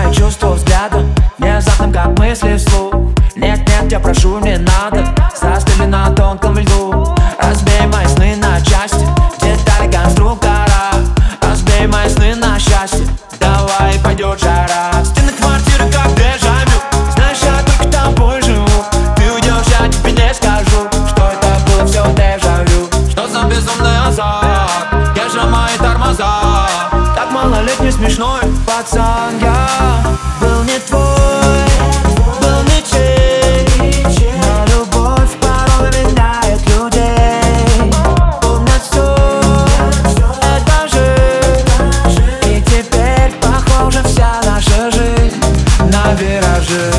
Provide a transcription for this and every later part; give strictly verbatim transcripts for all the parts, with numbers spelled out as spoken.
мои чувства взглядом, внезапным как мысли вслух. Нет, нет, я прошу, не надо, застыли на тонком льду. Разбей мои сны на части, детали конструктора. Разбей мои сны на счастье, давай пойдет жара. Стены квартиры как дежавю, знаешь, я только тобой живу. Ты уйдешь, я тебе не скажу, что это было все дежавю. Что за безумный азарт, я же мои тормоза. Так малолетний смешной пацан я был не твой, был ничей. Но любовь порой меняет людей. Помнят все, это же. И теперь похожа вся наша жизнь на виражи.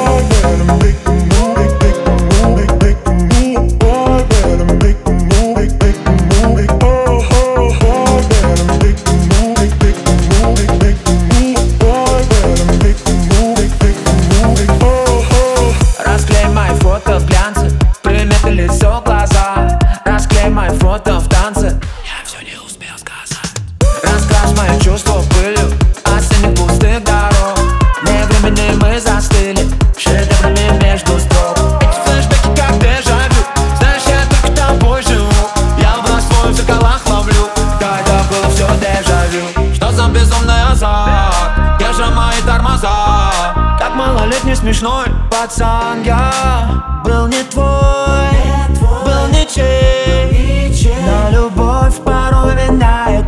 Лицо, глаза, расклей мои фото в танце. Я все не успел сказать. Раскрась мои чувства пылью, оцени пустых дорог. Не времени мы застыли, шедеврами между строк. Эти флешбеки как дежавю, знаешь, я только тобой живу. Я власть свою в зеркалах ловлю, да это было все дежавю. Что за безумный азарт, я же мои тормоза. Как малолетний смешной пацан я был не твой, был ничей. Но любовь порой меняет